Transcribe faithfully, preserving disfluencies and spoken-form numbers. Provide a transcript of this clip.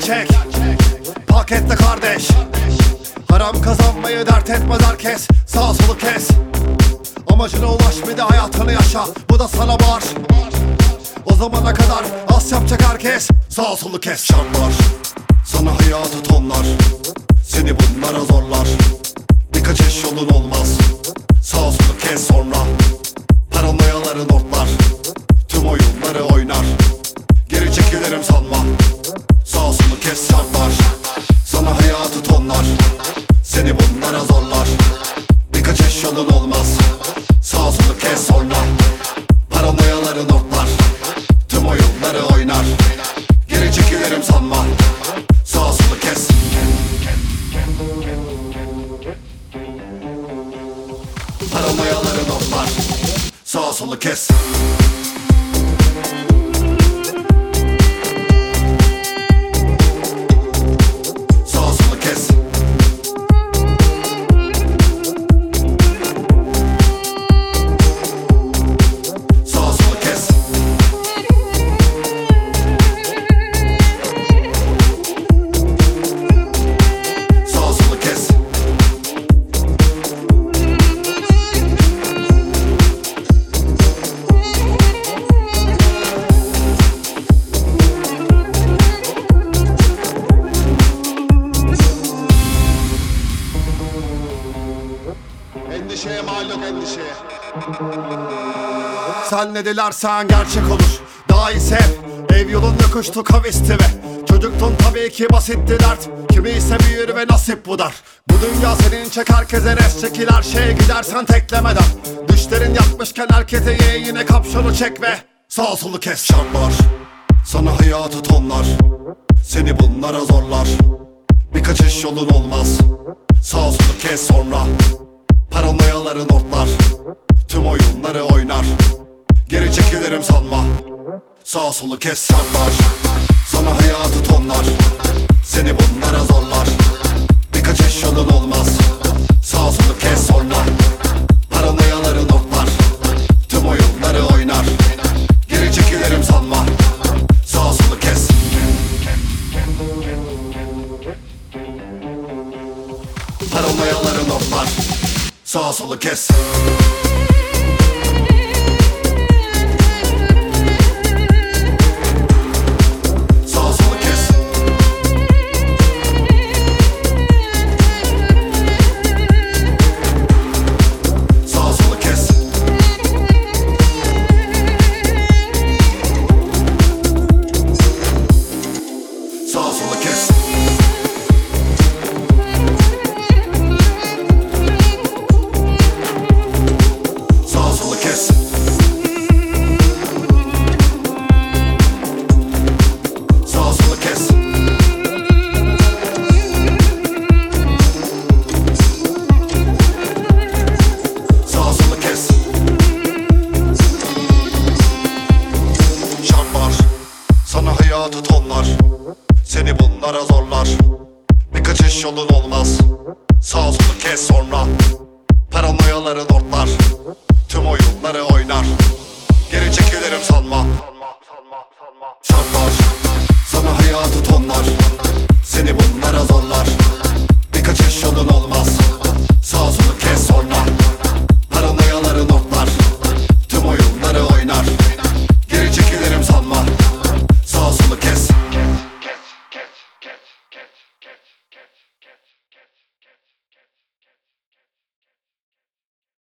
gerçek. Pakette kardeş. Haram kazanmayı dert etmez herkes. Sağ solu kes. Amacına ulaş bir de hayatını yaşa. Bu da sana var. O zamana kadar az yapacak herkes. Sağ solu kes. Şartlar sana hayatı tonlar. Seni bunlara zorlar. Birkaç eş yolun olmaz. Sağ solu kes sonra. Paranoyaların ortlar. Tüm oyunları oynar. Geri çekilirim sanma. Sağ solu kes şartlar. Sana hayatı tonlar. Seni bunlara zorlar. Birkaç eş yolun olmaz. Sağ solu kes sonra. Paranoyaların ortlar. Tüm oyunları oynar. Geri çekilirim sanma. Sağ solu kes. Paranoyaların ortlar. Sağ solu kes. Endişeye mal yok endişeye. Sen ne dilersen gerçek olur. Daha iyi sev. Ev yolun yokuştu kavisti ve çocuktun tabii ki basitti dert. Kimi ise büyür ve nasip bu dar. Bu dünya senin çek herkese res çekil her şeye gidersen teklemeden. Düşlerin yatmışken herkese ye yine kapşonu çek ve sağ solu kes. Şartlar sana hayatı tonlar. Seni bunlara zorlar. Birkaç iş yolun olmaz. Sağ solu kes sonra. Paranoyaların ortlar. Tüm oyunları oynar. Geri çekilirim sanma. Sağ solu kes şartlar. Sana hayatı tonlar. Seni bunlara zorlar. Birkaç eş yolun olmaz. Sağ solu kes sonra. Paranoyaların ortlar. Tüm oyunları oynar. Geri çekilirim sanma. Sağ solu kes. Paranoyaların ortlar. Sağ solu kes. Sağ solu kes. Sağ solu kes. Sağ solu kes. Hayatı tonlar. Seni bunlara zorlar. Birkaç iş yolun olmaz. Sağ solu kes sonra. Paranoyaların ortlar. Tüm oyunları oynar. Geri çekilirim sanma. Şartlar sana hayatı tonlar. Seni bunlara zorlar.